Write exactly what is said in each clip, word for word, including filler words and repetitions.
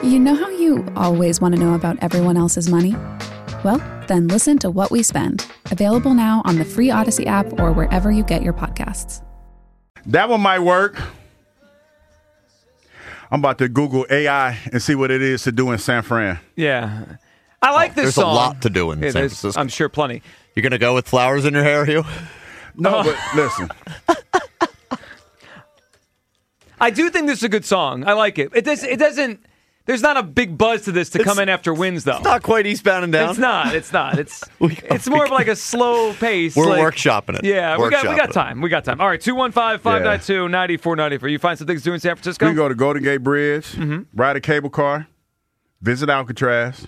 You know how you always want to know about everyone else's money? Well, then listen to What We Spend, available now on the free Odyssey app or wherever you get your podcasts. That one might work. I'm about to Google A I and see what it is to do in San Fran. Yeah. I like oh, this there's song. There's a lot to do in yeah, San Francisco. I'm sure plenty. You're going to go with flowers in your hair, Hugh? No, Oh. but listen. I do think this is a good song. I like it. It, does, it doesn't... There's not a big buzz to this to It's- come in after wins, though. It's not quite Eastbound and Down. It's not. It's not. It's We- it's more of like a slow pace. We're like, workshopping it. Yeah, we got we Workshopping got it. time. We got time. All right, two one five, five nine two, nine four nine four. You find some things to do in San Francisco? We can go to Golden Gate Bridge, Mm-hmm. ride a cable car, visit Alcatraz,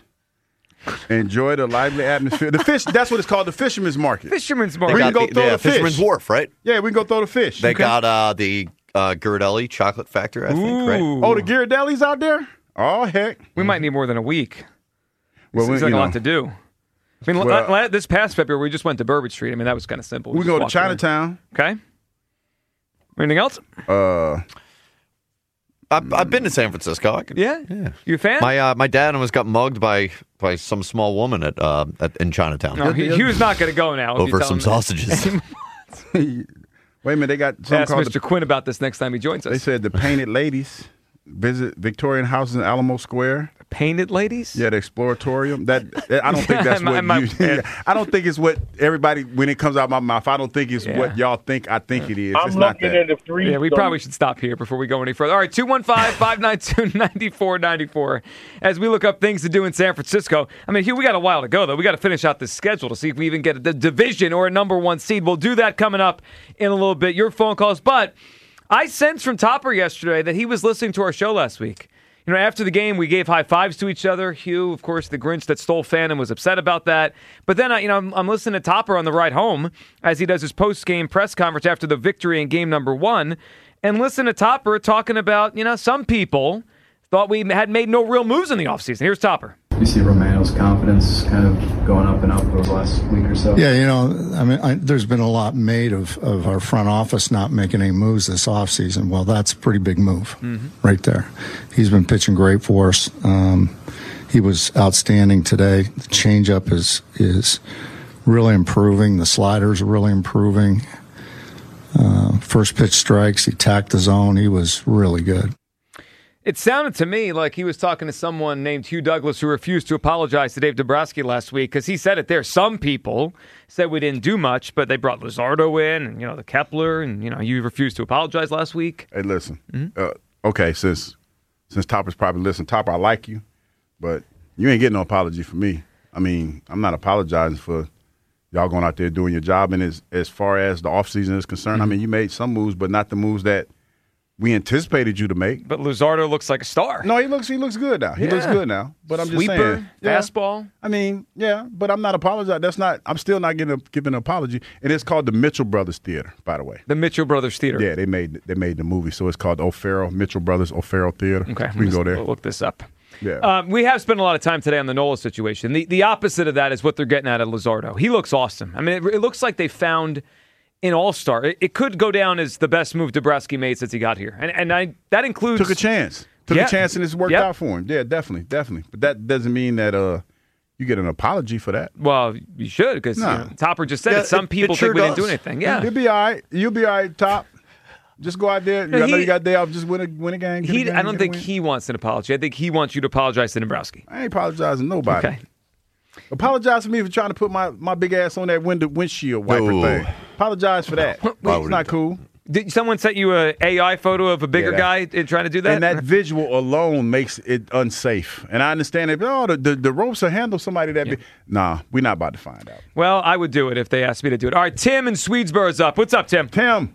enjoy the lively atmosphere. The fish, that's what it's called, the Fisherman's Market. Fisherman's They Market. We got can go the, throw yeah, the fish. Fisherman's Wharf, right? Yeah, we can go throw the fish. They Okay. got uh, the uh, Ghirardelli Chocolate Factory, I think, right? Ooh. Oh, the Ghirardelli's out there? Oh, heck. We might need more than a week. Well, Seems we, like you a know, lot to do. I mean, Well- la- la- this past February, we just went to Burbage Street. I mean, that was kind of simple. we just go to walked around. Chinatown. Okay. Anything else? Uh, I've, I've been to San Francisco. I could, Yeah? Yeah. You a fan? My uh, my dad almost got mugged by, by some small woman at, uh, at in Chinatown no, he, he was not going to go now. if you over tell some him that. sausages. wait a minute, they got something Ask called Mister the, Quinn about this next time he joins us. they said the Painted Ladies visit Victorian houses in Alamo Square. Painted ladies? Yeah, the Exploratorium. That, that- I don't think that's I what might- you. I don't think it's what everybody when it comes out of my mouth. I don't think it's Yeah. what y'all think. I think it is. I'm it's not looking that. at the free. Yeah, we probably should stop here before we go any further. All right, two one five, five nine two, nine four nine four. As we look up things to do in San Francisco. I mean, Hugh, we got a while to go, though. We got to finish out this schedule to see if we even get the division or a number one seed. We'll do that coming up in a little bit. Your phone calls. But I sensed from Topper yesterday that he was listening to our show last week. You know, after the game, we gave high fives to each other. Hugh, of course, the Grinch that stole Phantom, was upset about that. But then, I, you know, I'm, I'm listening to Topper on the ride home as he does his post-game press conference after the victory in game number one, and listen to Topper talking about, you know, some people thought we had made no real moves in the offseason. Here's Topper. You see Romano's confidence kind of going up and up over the last week or so? Yeah, you know, I mean, I, there's been a lot made of, of our front office not making any moves this offseason. Well, that's a pretty big move mm-hmm. right there. He's been pitching great for us. Um, he was outstanding today. The changeup is is really improving. The sliders are really improving. Uh, first pitch strikes, he tacked the zone. He was really good. It sounded to me like he was talking to someone named Hugh Douglas who refused to apologize to Dave Dombrowski last week because he said it there. Some people said we didn't do much, but they brought Luzardo in and, you know, the Kepler, and, you know, you refused to apologize last week. Hey, listen. Mm-hmm. Uh, okay, since since Topper's probably listening, Topper, I like you, but you ain't getting no apology from me. I mean, I'm not apologizing for y'all going out there doing your job. And as as far as the offseason is concerned, Mm-hmm. I mean, you made some moves, but not the moves that we anticipated you to make. But Luzardo looks like a star. No, he looks he looks good now. He looks Yeah. good now. But I'm just Sweeper, saying, yeah. fastball. I mean, yeah, but I'm not apologizing. That's not. I'm still not getting a, giving an apology. And it's called the Mitchell Brothers Theater, by the way. The Mitchell Brothers Theater. Yeah, they made they made the movie, so it's called the O'Farrell Mitchell Brothers O'Farrell Theater. Okay, we can go there. We'll look this up. Yeah, Um, we have spent a lot of time today on the Nola situation. The the opposite of that is what they're getting at at Luzardo. He looks awesome. I mean, it, it looks like they found an all-star. It, it could go down as the best move Dombrowski made since he got here, and and I that includes took a chance, took Yeah. a chance, and it's worked Yep. out for him. Yeah, definitely, definitely. But that doesn't mean that uh you get an apology for that. Well, you should because Nah. you know, Topper just said Yeah, it. Some it- people it sure think we didn't do does. anything. Yeah, You'll be all right. You'll be all right, Top. Just go out there. No, I know he- you got day off. Just win a win a game. get a he. game, I don't get a think win. he wants an apology. I think he wants you to apologize to Dombrowski. I ain't apologizing to nobody. Okay. Apologize to me for trying to put my, my big ass on that window windshield wiper No. thing. Apologize for that. It's not cool. Did someone sent you a A I photo of a bigger Yeah, guy that- in trying to do that? And that visual alone makes it unsafe. And I understand that, oh, the, the, the ropes will handle somebody that big. Nah, we're not about to find out. Well, I would do it if they asked me to do it. All right, Tim in Swedesboro's up. What's up, Tim? Tim.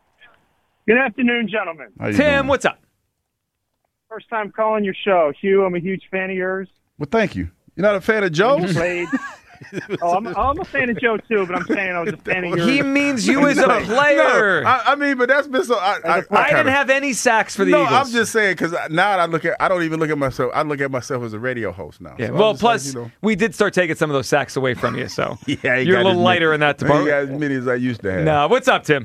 Good afternoon, gentlemen. How you Tim, doing? what's up? First time calling your show. Hugh, I'm a huge fan of yours. Well, thank you. You're not a fan of You Joe's? played. oh, I'm, I'm a fan of Joe, too, but I'm saying I was a fan of yours. He means you as a player. No, I, I mean, but that's been so. I, I, a- I I didn't kinda- have any sacks for the No, Eagles. I'm just saying because now I look at. I don't even look at myself. I look at myself as a radio host now. Yeah. So I'm Well, just plus like, you know, we did start taking some of those sacks away from you, so yeah, I ain't you're a got little as lighter many, in that I ain't department. got as many as I used to have. No, what's up, Tim?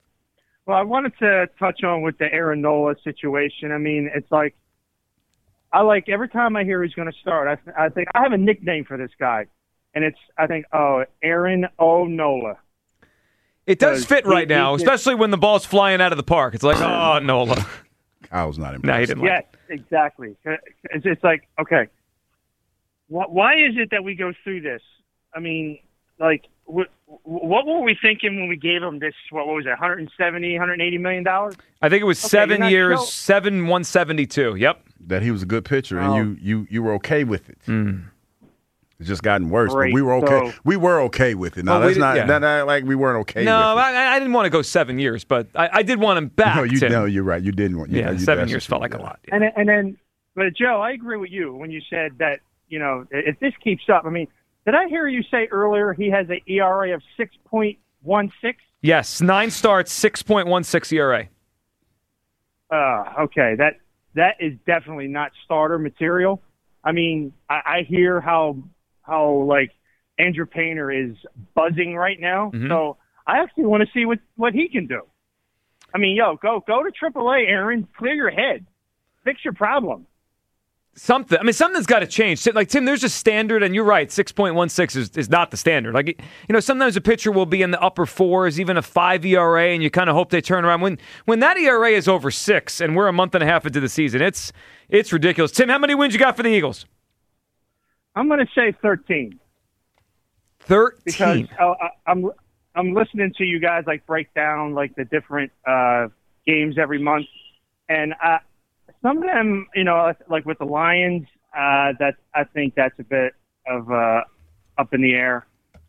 Well, I wanted to touch on with the Aaron Nola situation. I mean, it's like I like every time I hear he's going to start, I, th- I think I have a nickname for this guy, and it's I think oh Aaron O'Nola. It does fit right he, now, he, especially when the ball's flying out of the park. It's like, oh, Nola. Kyle's not impressed. No, he didn't like Yes, it. exactly. It's, it's like, okay, wh- why is it that we go through this? I mean, like, wh- what were we thinking when we gave him this, what was it, one hundred seventy, one hundred eighty million dollars? I think it was Okay, seven you're not years, show- seven one seventy-two. Yep. That he was a good pitcher, and Oh. you you you were okay with it. Mm. It's just gotten worse, Great. but we were okay. So- we were okay with it. Now Well, we that's did- not yeah. that, that like we weren't okay. No, with it. I, I didn't want to go seven years, but I, I did want him back. No, you Tim. no, you're right. You didn't want. You, yeah, you, seven that's years true, felt like yeah. a lot. Yeah. And then- and then, but Joe, I agree with you when you said that, you know, if this keeps up, I mean, did I hear you say earlier he has an E R A of six point one six? Yes, nine starts, six point one six E R A. Uh, okay, that that is definitely not starter material. I mean, I, I hear how how like Andrew Painter is buzzing right now, Mhm. so I actually want to see what, what he can do. I mean, yo, go go to triple A, Aaron. Clear your head, fix your problem. Something. I mean, something's got to change. Like, Tim, there's a standard, and you're right, six point one six is, is not the standard. Like, you know, sometimes a pitcher will be in the upper fours, even a five E R A, and you kind of hope they turn around. When when that E R A is over six, and we're a month and a half into the season, it's it's ridiculous. Tim, how many wins you got for the Eagles? I'm going to say thirteen thirteen. because uh, I, I'm I'm listening to you guys like break down like the different uh, games every month, and I. Some of them, you know, like with the Lions, uh, that I think that's a bit of uh, up in the air.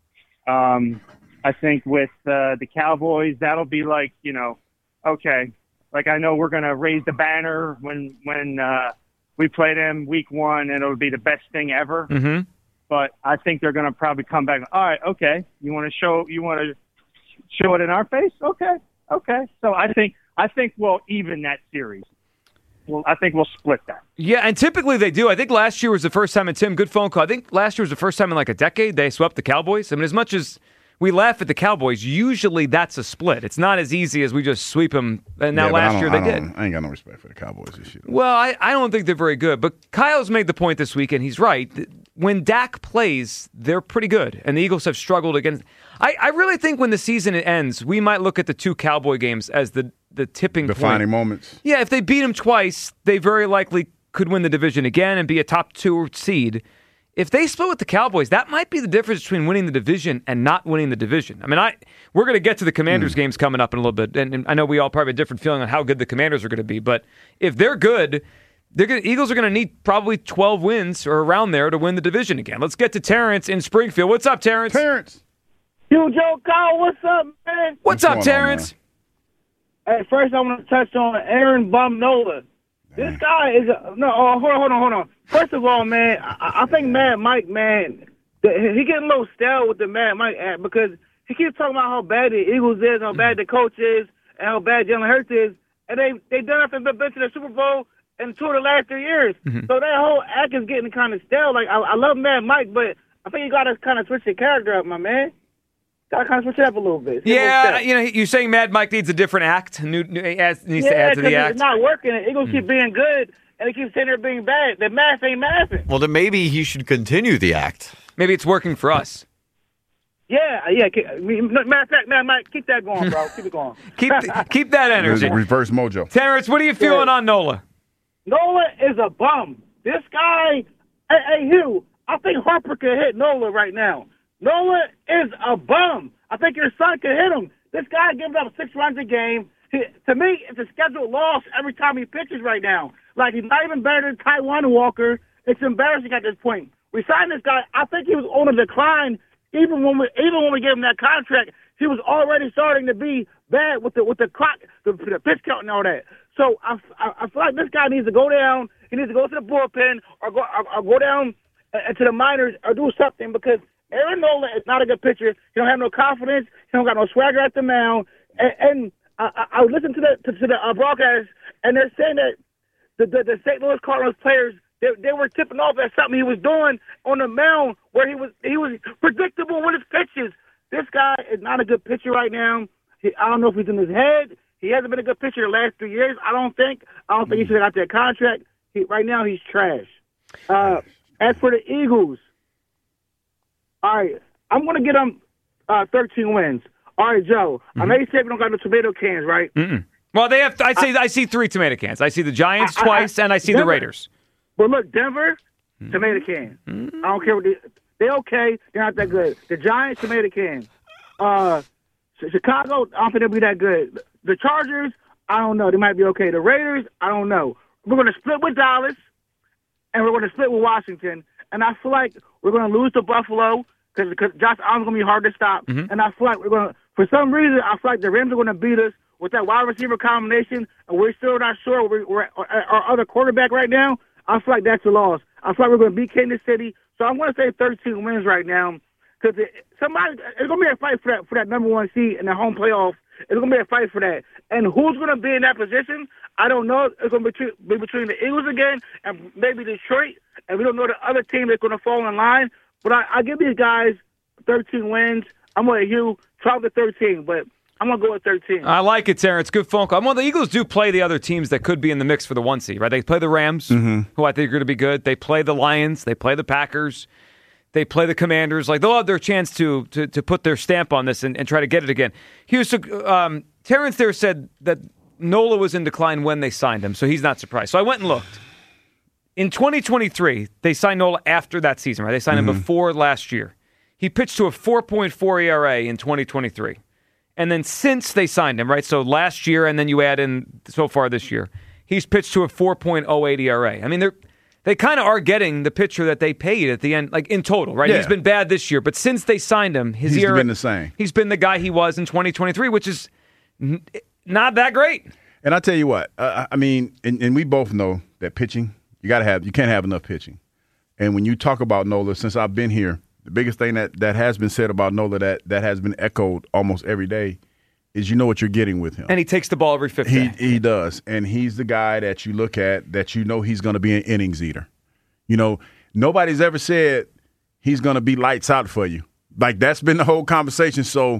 Um, I think with uh, the Cowboys, that'll be like, you know, okay, like I know we're gonna raise the banner when when uh, we play them week one, and it'll be the best thing ever. Mm-hmm. But I think they're gonna probably come back. All right, okay, you want to show you want to show it in our face? Okay, okay. So I think I think we'll even that series. Well, I think we'll split that. Yeah, and typically they do. I think last year was the first time, and Tim, good phone call. I think last year was the first time in like a decade they swept the Cowboys. I mean, as much as we laugh at the Cowboys, usually that's a split. It's not as easy as we just sweep them. And now Yeah, but I last don't- year I they don't- did. I ain't got no respect for the Cowboys this year. Well, I, I don't think they're very good. But Kyle's made the point this week, and he's right. When Dak plays, they're pretty good. And the Eagles have struggled against. I, I really think when the season ends, we might look at the two Cowboy games as the, the tipping Defining point. moments. Yeah, if they beat them twice, they very likely could win the division again and be a top two seed. If they split with the Cowboys, that might be the difference between winning the division and not winning the division. I mean, I we're going to get to the Commanders Mm. games coming up in a little bit, and, and I know we all probably have a different feeling on how good the Commanders are going to be. But if they're good, they're gonna, Eagles are going to need probably twelve wins or around there to win the division again. Let's get to Terrence in Springfield. What's up, Terrence? Terrence. Yo, Joe Kyle, what's up, man? What's, What's up, going on, Terrence? Hey, first I want to touch on Aaron Bumnola. This guy is a, no. Oh, hold on, hold on, hold on. First of all, man, I, I think Mad Mike, man, the, he getting a little stale with the Mad Mike act because he keeps talking about how bad the Eagles is, how bad the coach is, and how bad Jalen Hurts is, and they they done nothing but been to the Super Bowl in two of the last three years. Mm-hmm. So that whole act is getting kind of stale. Like I, I love Mad Mike, but I think you got to kind of switch your character up, my man. Got to kind of switch it up a little bit. See a little Yeah, step. you know, you're saying Mad Mike needs a different act. New, new adds, needs to Yeah, add to the 'cause act. it's not working. The Eagles keep being good, and they keep sitting there being bad. The math ain't mathing. Well, then maybe he should continue the act. Maybe it's working for us. Yeah, yeah. ke- I mean, Matter of fact, man, Mike, keep that going, bro. Keep it going. Keep keep that energy. Reverse mojo. Terrence, what are you feeling on Nola? Nola is a bum. This guy, hey, hey, Hugh, I think Harper could hit Nola right now. Nola is a bum. I think your son could hit him. This guy gives up six runs a game. He, to me, it's a scheduled loss every time he pitches right now. Like, he's not even better than Taiwan Walker. It's embarrassing at this point. We signed this guy. I think he was on a decline. Even when we even when we gave him that contract, he was already starting to be bad with the with the clock, the, the pitch count and all that. So I, I, I feel like this guy needs to go down. He needs to go to the bullpen or go or, or go down uh, to the minors or do something because Aaron Nola is not a good pitcher. He don't have no confidence. He don't got no swagger at the mound. And, and I, I listened to the to, to the uh, broadcast, and they're saying that the the, the Saint Louis Cardinals players. They, they were tipping off at something he was doing on the mound where he was he was predictable with his pitches. This guy is not a good pitcher right now. He, I don't know if he's in his head. He hasn't been a good pitcher the last three years. I don't think. I don't think he should have got that contract. he, right now he's trash. Uh, as for the Eagles, all right, I'm going to get them uh, thirteen wins. All right, Joe, mm-hmm. I know you said we don't got no tomato cans, right? Mm-mm. Well, they have. I say I, I see three tomato cans. I see the Giants I, twice, I, I, and I see Denver, the Raiders. But look, Denver, mm-hmm. tomato can. Mm-hmm. I don't care what they, they're okay. They're not that good. The Giants, tomato can. Uh, Chicago, I don't think they'll be that good. The Chargers, I don't know. They might be okay. The Raiders, I don't know. We're going to split with Dallas, and we're going to split with Washington. And I feel like we're going to lose to Buffalo because Josh Allen's going to be hard to stop. Mm-hmm. And I feel like we're going to, for some reason, I feel like the Rams are going to beat us with that wide receiver combination, and we're still not sure we're, we're our other quarterback right now. I feel like that's a loss. I feel like we're going to beat Kansas City. So I'm going to say thirteen wins right now because it, somebody it's going to be a fight for that for that number one seed in the home playoff. It's going to be a fight for that. And who's going to be in that position? I don't know. It's going to be, be between the Eagles again and maybe Detroit. And we don't know the other team that's going to fall in line. But I, I give these guys thirteen wins. I'm going to Hugh twelve to thirteen, but I'm going to go with thirteen. I like it, Terrence. Good phone call. Well, the Eagles do play the other teams that could be in the mix for the one seed, right? They play the Rams, mm-hmm. who I think are going to be good. They play the Lions. They play the Packers. They play the Commanders. Like, they'll have their chance to to, to put their stamp on this and, and try to get it again. Here's um, Terrence there said that Nola was in decline when they signed him, so he's not surprised. So I went and looked. In twenty twenty-three, they signed Nola after that season, right? They signed mm-hmm. him before last year. He pitched to a four point four E R A in twenty twenty-three. And then since they signed him, right, so last year and then you add in so far this year, he's pitched to a four point oh eight E R A. I mean, they're they kind of are getting the pitcher that they paid at the end, like in total, right? Yeah. He's been bad this year, but since they signed him, his he's E R A, been the same. He's been the guy he was in twenty twenty-three, which is n- not that great. And I tell you what, uh, I mean, and, and we both know that pitching, you got to have, you can't have enough pitching. And when you talk about Nola, since I've been here, the biggest thing that, that has been said about Nola that, that has been echoed almost every day is you know what you're getting with him. And he takes the ball every fifth he, day. He does. And he's the guy that you look at that you know he's going to be an innings eater. You know, nobody's ever said he's going to be lights out for you. Like, that's been the whole conversation. So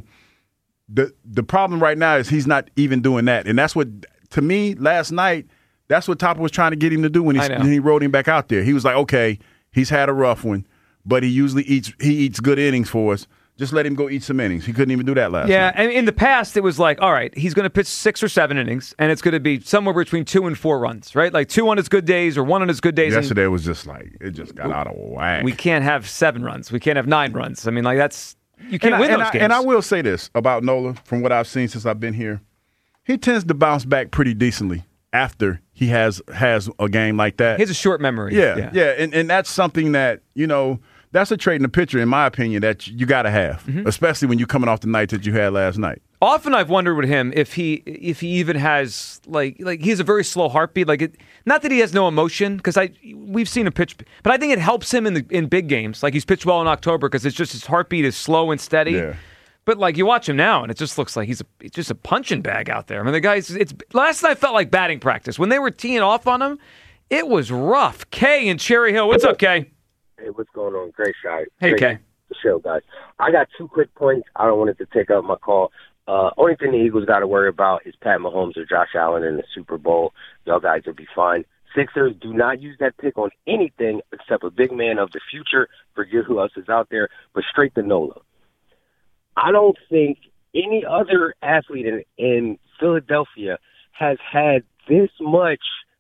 the the problem right now is he's not even doing that. And that's what, to me, last night, that's what Topper was trying to get him to do when he, when he rode him back out there. He was like, okay, he's had a rough one, but he usually eats he eats good innings for us. Just let him go eat some innings. He couldn't even do that last yeah, night. Yeah, and in the past, it was like, all right, he's going to pitch six or seven innings, and it's going to be somewhere between two and four runs, right? Like two on his good days or one on his good days. Yesterday was just like, it just got out of whack. We can't have seven runs. We can't have nine runs. I mean, like, that's, you can't and win I, those and games. I, and I will say this about Nola, from what I've seen since I've been here, he tends to bounce back pretty decently after he has has a game like that. He has a short memory. Yeah, yeah, yeah, and, and that's something that, you know, that's a trait in the pitcher, in my opinion, that you got to have, mm-hmm. especially when you're coming off the night that you had last night. Often I've wondered with him if he if he even has, like, like he has a very slow heartbeat. Like, it, not that he has no emotion, because I we've seen him pitch, but I think it helps him in the in big games. Like, he's pitched well in October because it's just his heartbeat is slow and steady. Yeah. But, like, you watch him now, and it just looks like he's a, it's just a punching bag out there. I mean, the guy's, it's, last night felt like batting practice. When they were teeing off on him, it was rough. Kay in Cherry Hill. What's up, Kay? Hey, what's going on? Great shot. Hey, Great Kay. The show, guys. I got two quick points. I don't want it to take up my call. Uh, only thing the Eagles got to worry about is Pat Mahomes or Josh Allen in the Super Bowl. Y'all guys will be fine. Sixers, do not use that pick on anything except a big man of the future. Forget who else is out there, but straight to Nola. I don't think any other athlete in, in Philadelphia has had this much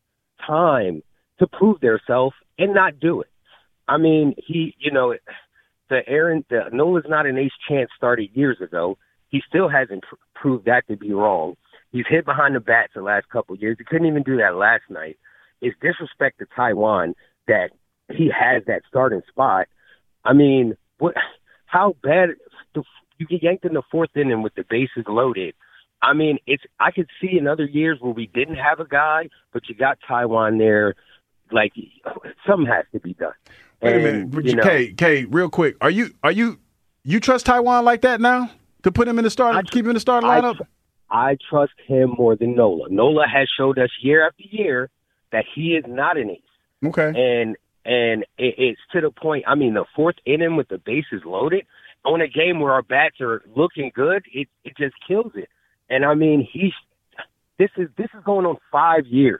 time to prove themselves and not do it. I mean, he, you know, the Aaron, the Nola's not an ace chance started years ago. He still hasn't pr- proved that to be wrong. He's hit behind the bats the last couple of years. He couldn't even do that last night. It's disrespect to Taiwan that he has that starting spot. I mean, what? How bad? The, you get yanked in the fourth inning with the bases loaded. I mean, it's. I could see in other years where we didn't have a guy, but you got Taiwan there. Like, something has to be done. Wait a minute, you know, Kay, Kay, real quick. Are you are you you trust Taiwan like that now to put him in the start, I, keep him in the starting lineup? I, I trust him more than Nola. Nola has showed us year after year that he is not an ace. Okay, and and it, it's to the point. I mean, the fourth inning with the bases loaded on a game where our bats are looking good, it it just kills it. And I mean, he's this is this is going on five years.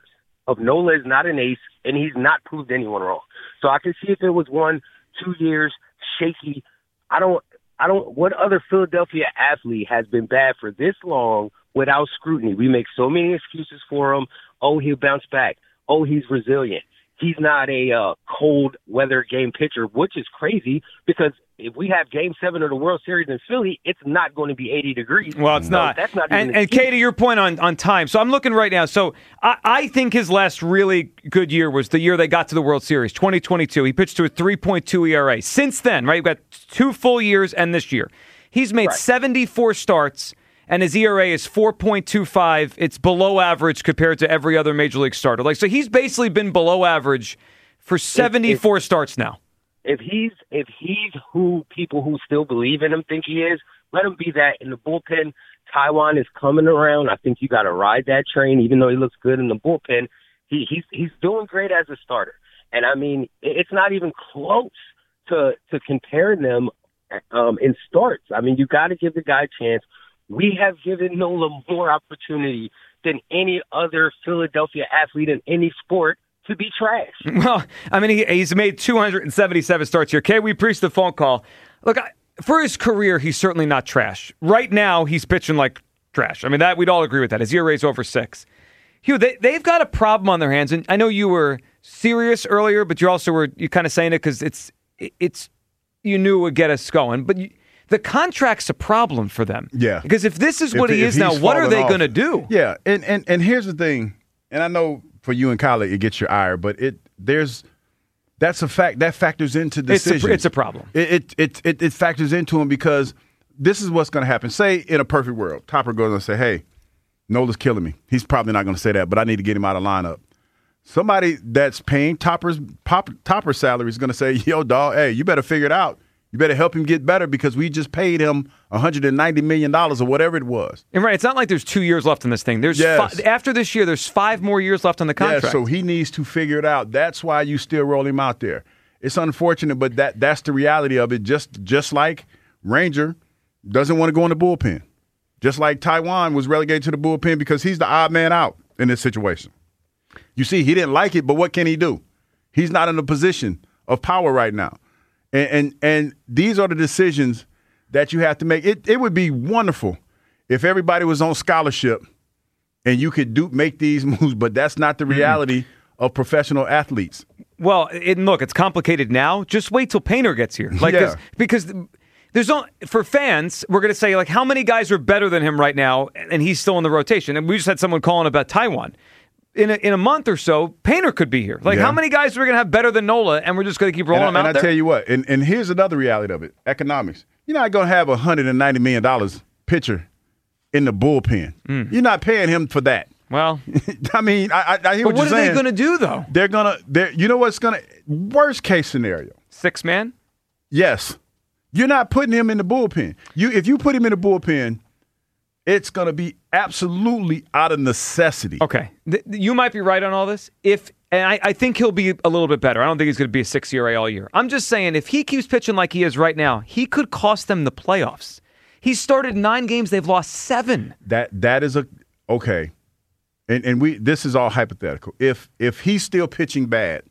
of Nola is not an ace, and he's not proved anyone wrong. So I can see if it was one, two years, shaky. I don't, I don't, what other Philadelphia athlete has been bad for this long without scrutiny? We make so many excuses for him. Oh, he'll bounce back. Oh, he's resilient. He's not a uh, cold weather game pitcher, which is crazy because if we have Game Seven of the World Series in Philly, it's not going to be eighty degrees. Well, it's so not. That's not. And, even and Katie, your point on, on time. So I'm looking right now. So I, I think his last really good year was the year they got to the World Series, twenty twenty-two. He pitched to a three point two E R A. Since then, right, we've got two full years and this year, he's made right. seventy-four starts. And his E R A is four point two five. It's below average compared to every other major league starter. Like, so he's basically been below average for seventy-four if, if, starts now. If he's if he's who people who still believe in him think he is, let him be that. In the bullpen, Taijuan is coming around. I think you got to ride that train. Even though he looks good in the bullpen, he, he's he's doing great as a starter. And I mean, it's not even close to to comparing them um, in starts. I mean, you got to give the guy a chance. We have given Nola more opportunity than any other Philadelphia athlete in any sport to be trash. Well, I mean, he, he's made two hundred seventy-seven starts here. Kay, we appreciate the phone call. Look, I, for his career, he's certainly not trash. Right now, he's pitching like trash. I mean, that we'd all agree with that. His E R A is over six. Hugh, they, they've got a problem on their hands, and I know you were serious earlier, but you also were you kind of saying it because it's it's you knew it would get us going, but. You, The contract's a problem for them. Yeah. Because if this is what if, he is now, what are they going to do? Yeah. And, and and here's the thing, and I know for you and Kyler, it gets your ire, but it there's that's a fact that factors into decisions. It's a, it's a problem. It it, it it it factors into him because this is what's going to happen. Say in a perfect world, Topper goes and say, "Hey, Nola's killing me." He's probably not going to say that, but I need to get him out of lineup. Somebody that's paying Topper's pop, Topper's salary is going to say, "Yo, dog, hey, you better figure it out. You better help him get better because we just paid him one hundred ninety million dollars or whatever it was." And right, it's not like there's two years left in this thing. There's yes. fi- after this year, there's five more years left on the contract. Yeah, so he needs to figure it out. That's why you still roll him out there. It's unfortunate, but that that's the reality of it. Just just like Ranger doesn't want to go in the bullpen. Just like Taijuan was relegated to the bullpen because he's the odd man out in this situation. You see, he didn't like it, but what can he do? He's not in a position of power right now. And, and and these are the decisions that you have to make. It it would be wonderful if everybody was on scholarship and you could do make these moves, but that's not the reality mm-hmm. of professional athletes. Well, it, look, it's complicated now. Just wait till Painter gets here. Like yeah. because there's only, for fans, we're going to say like how many guys are better than him right now, and he's still in the rotation. And we just had someone calling about Taijuan. In a, in a month or so, Painter could be here. Like, yeah. how many guys are we going to have better than Nola, and we're just going to keep rolling and them I, out and there? And I tell you what, and, and here's another reality of it, economics. You're not going to have a one hundred ninety million dollars pitcher in the bullpen. Mm. You're not paying him for that. Well, I mean, I, I hear but what, what you're saying. What are they going to do, though? They're going to, you know what's going to, worst case scenario. Six man? Yes. You're not putting him in the bullpen. You If you put him in the bullpen, it's going to be absolutely out of necessity. Okay. Th- you might be right on all this. If and I, I think he'll be a little bit better. I don't think he's going to be a six E R A all year. I'm just saying, if he keeps pitching like he is right now, he could cost them the playoffs. He started nine games. They've lost seven. That That is a – okay. And and we this is all hypothetical. If If he's still pitching bad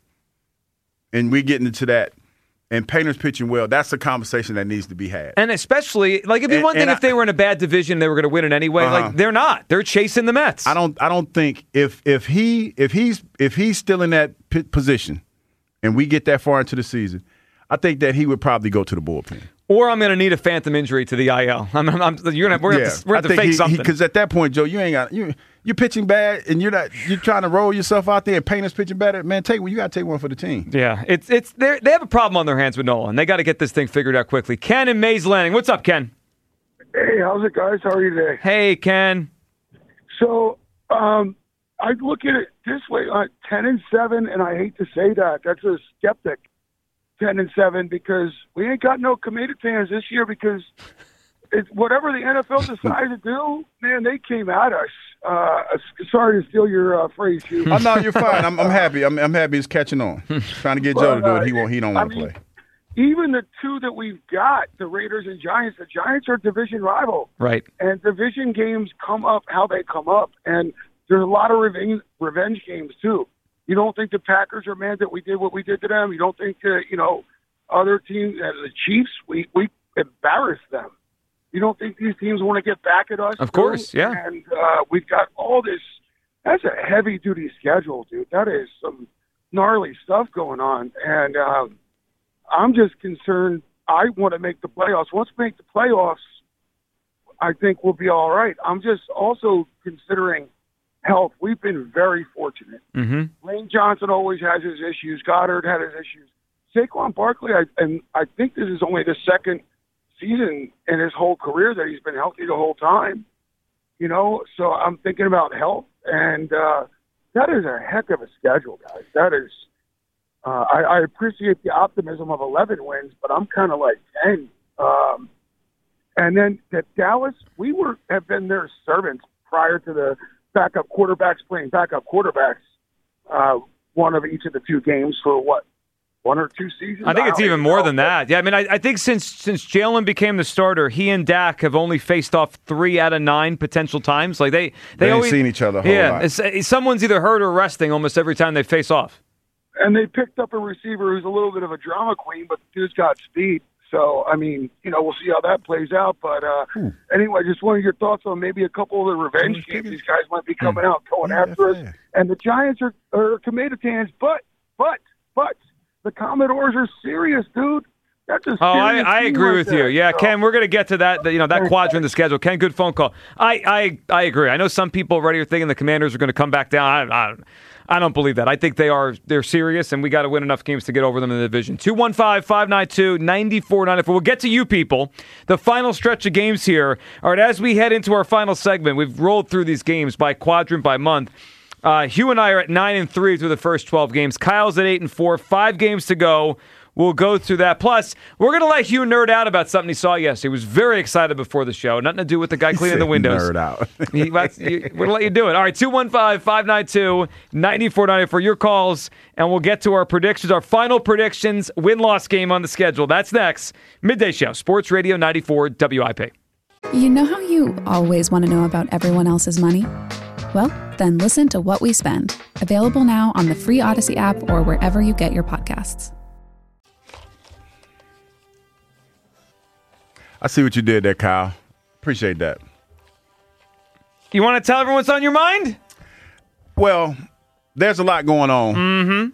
and we getting into that, and Painter's pitching well, that's a conversation that needs to be had. And especially, like, it'd be and, one thing if I, they were in a bad division, they were going to win it anyway. Uh-huh. Like, they're not. They're chasing the Mets. I don't. I don't think if if he if he's if he's still in that p- position, and we get that far into the season, I think that he would probably go to the bullpen. Or I'm going to need a phantom injury to the I L. I'm, I'm, I'm, you're gonna, we're going yeah. to, to fake he, something. Because at that point, Joe, you ain't got you. You're pitching bad, and you're not. You're trying to roll yourself out there, and Painter's pitching better. Man, take you got to take one for the team. Yeah, it's it's they they have a problem on their hands with Nola, and they got to get this thing figured out quickly. Ken in Mays Landing, what's up, Ken? Hey, how's it, guys? How are you today? Hey, Ken. So, um, I look at it this way: uh, ten and seven, and I hate to say that. That's a skeptic. Ten and seven because we ain't got no committed fans this year because it's whatever the N F L decided to do. Man, they came at us. Uh, sorry to steal your uh, phrase, Hugh. Oh no, you're fine. I'm, I'm happy. I'm, I'm happy it's catching on. Trying to get Joe to do it. He won't. He don't want to play. Even the two that we've got, the Raiders and Giants. The Giants are division rival, right? And division games come up how they come up, and there's a lot of revenge, revenge games too. You don't think the Packers are mad that we did what we did to them? You don't think that, you know, other teams, uh, the Chiefs, we, we embarrassed them. You don't think these teams want to get back at us? Of course, too? yeah. And uh, we've got all this. That's a heavy-duty schedule, dude. That is some gnarly stuff going on. And um, I'm just concerned. I want to make the playoffs. Once we make the playoffs, I think we'll be all right. I'm just also considering health. We've been very fortunate. Mm-hmm. Lane Johnson always has his issues. Goddard had his issues. Saquon Barkley, I, and I think this is only the second season in his whole career that he's been healthy the whole time. You know, so I'm thinking about health, and uh, that is a heck of a schedule, guys. That is, uh, I, I appreciate the optimism of eleven wins, but I'm kind of like ten. Um, and then that Dallas, we were have been their servants prior to the backup quarterbacks playing backup quarterbacks, uh, one of each of the two games for what, one or two seasons? I think it's I even more than that. Yeah, I mean, I, I think since since Jalen became the starter, he and Dak have only faced off three out of nine potential times. Like they, they, They ain't always seen each other a whole yeah, lot. it's, it's, someone's either hurt or resting almost every time they face off. And they picked up a receiver who's a little bit of a drama queen, but the dude's got speed. So, I mean, you know, we'll see how that plays out. But uh, Hmm. anyway, just wanted your thoughts on maybe a couple of the revenge games these guys might be coming out going Yeah, after that's us. fair. And the Giants are, are tomato cans, but, but, but the Commodores are serious, dude. That's a Oh, I, serious I team agree right with there. you. Yeah, So- Ken, we're going to get to that, you know, that quadrant of the schedule. Ken, good phone call. I, I, I agree. I know some people already are thinking the Commanders are going to come back down. I, I, I don't believe that. I think they are they're serious, and we got to win enough games to get over them in the division. two one five, five nine two, nine four nine four. We'll get to you people. The final stretch of games here. All right, as we head into our final segment, we've rolled through these games by quadrant, by month. Uh, Hugh and I are at nine and three through the first twelve games. Kyle's at eight and four. Five games to go. We'll go through that. Plus, we're going to let Hugh nerd out about something he saw yesterday. He was very excited before the show. Nothing to do with the guy cleaning the windows. Nerd out. He- that's- you- We're going to let you do it. All right, two one five, five nine two, nine four nine for your calls, and we'll get to our predictions, our final predictions, win-loss game on the schedule. That's next. Midday Show, Sports Radio ninety-four W I P. You know how you always want to know about everyone else's money? Well, then listen to What We Spend, available now on the free Odyssey app or wherever you get your podcasts. I see what you did there, Kyle. Appreciate that. You want to tell everyone what's on your mind? Well, there's a lot going on. Mm-hmm.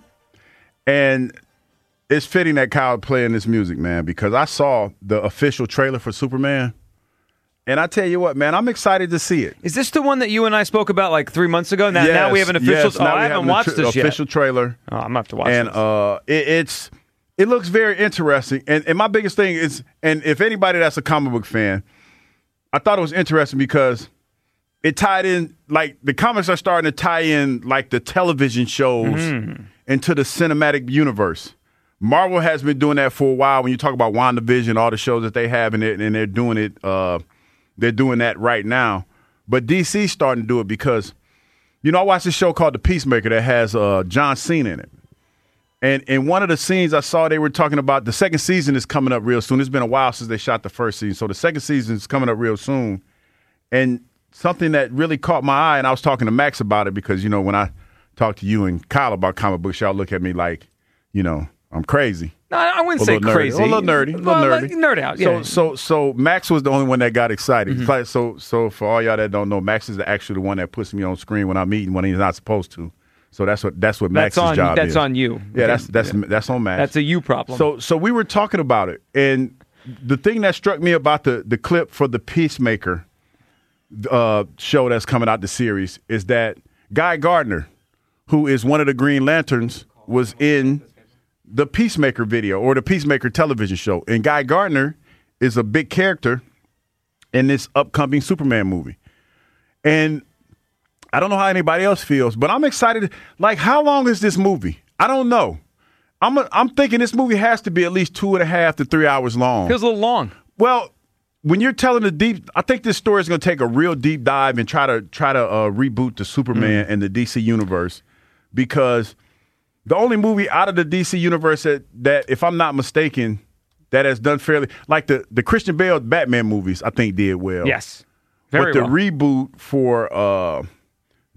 And it's fitting that Kyle playing this music, man, because I saw the official trailer for Superman. And I tell you what, man, I'm excited to see it. Is this the one that you and I spoke about like three months ago? Now, Yes, now we have an official. yes, oh, now I we haven't have an watched tra- this yet. official trailer. Oh, I'm gonna have to watch and this. uh, it, it's it looks very interesting. And, and my biggest thing is, and if anybody that's a comic book fan, I thought it was interesting because it tied in, like the comics are starting to tie in like the television shows Mm. into the cinematic universe. Marvel has been doing that for a while. When you talk about WandaVision, all the shows that they have in it, and they're doing it, uh, they're doing that right now. But D C's starting to do it because, you know, I watched this show called The Peacemaker that has uh, John Cena in it. And in one of the scenes I saw, they were talking about the second season is coming up real soon. It's been a while since they shot the first season. So the second season is coming up real soon. And something that really caught my eye, and I was talking to Max about it because, you know, when I talk to you and Kyle about comic books, y'all look at me like, you know, I'm crazy. No, I wouldn't A say little nerdy. crazy. A little nerdy. A little Well, nerdy. like, nerd out. Yeah. So, so, so Max was the only one that got excited. Mm-hmm. It's like- So, so for all y'all that don't know, Max is the, actually the one that puts me on screen when I'm eating when he's not supposed to. So that's what that's what That's Max's on- job that's is. on you. Yeah, Okay. that's that's Yeah. that's on Max. That's a you problem. So, so we were talking about it, and the thing that struck me about the the clip for the Peacemaker uh, show that's coming out the series is that Guy Gardner, who is one of the Green Lanterns, was in the Peacemaker video or the Peacemaker television show, and Guy Gardner is a big character in this upcoming Superman movie, and I don't know how anybody else feels, but I'm excited. Like, how long is this movie? I don't know. I'm a, I'm thinking this movie has to be at least two and a half to three hours long. Feels a little long. Well, when you're telling the deep, I think this story is going to take a real deep dive and try to try to uh, reboot the Superman Mm. and the D C universe, because the only movie out of the D C universe that, that if I'm not mistaken, that has done fairly, like the the Christian Bale Batman movies, I think did well. Yes. Very but the well. reboot for uh,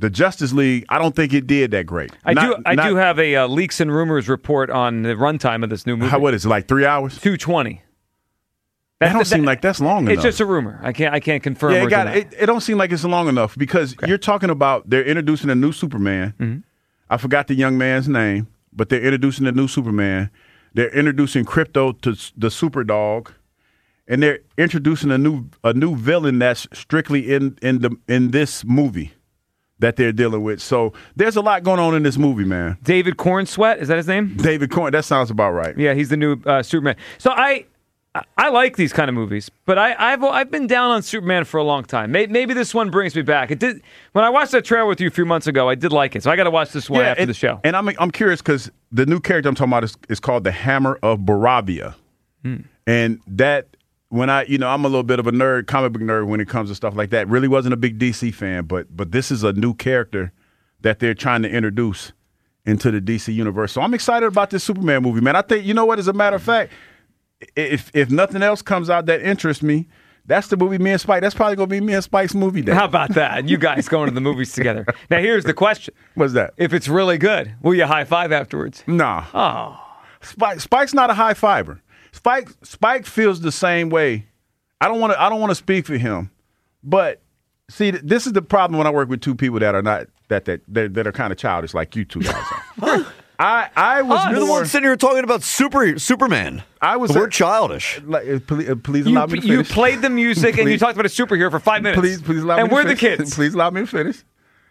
the Justice League, I don't think it did that great. I not, do I not, do have a uh, leaks and rumors report on the runtime of this new movie. How, what is it, like three hours? two twenty. That, that don't seem like that's long enough. It's just a rumor. I can't I can't confirm. Yeah, or it, got, deny. it, it don't seem like it's long enough because okay. you're talking about they're introducing a new Superman. Mm-hmm. I forgot the young man's name, but they're introducing a new Superman. They're introducing Crypto to the Super Dog. And they're introducing a new a new villain that's strictly in in the in this movie that they're dealing with. So there's a lot going on in this movie, man. David Cornsweet, is that his name? David Corn. That sounds about right. Yeah, he's the new uh, Superman. So I I like these kind of movies, but I, I've I've been down on Superman for a long time. Maybe, maybe this one brings me back. It did when I watched that trailer with you a few months ago. I did like it, so I got to watch this one yeah, after and, the show. And I'm I'm curious because the new character I'm talking about is, is called the Hammer of Baravia, hmm. and that. When I, you know, I'm a little bit of a nerd, comic book nerd when it comes to stuff like that. Really wasn't a big D C fan, but but this is a new character that they're trying to introduce into the D C universe. So I'm excited about this Superman movie, man. I think, you know what, as a matter of fact, if if nothing else comes out that interests me, that's the movie me and Spike. That's probably going to be me and Spike's movie day. How about that? You guys going to the movies together. Now, here's the question. What's that? If it's really good, will you high five afterwards? Nah. Oh. Spike, Spike's not a high fiver. Spike Spike feels the same way. I don't want to I don't want to speak for him, but see, this is the problem when I work with two people that are not that that that, that are kind of childish like you two guys are. I I was You're more, the one sitting here talking about super Superman. I was the word childish. Like, uh, please, uh, please You, allow me to you finish. played the music and you talked about a superhero for five minutes. Please, please allow and me to we're finish. the kids. Please allow me to finish.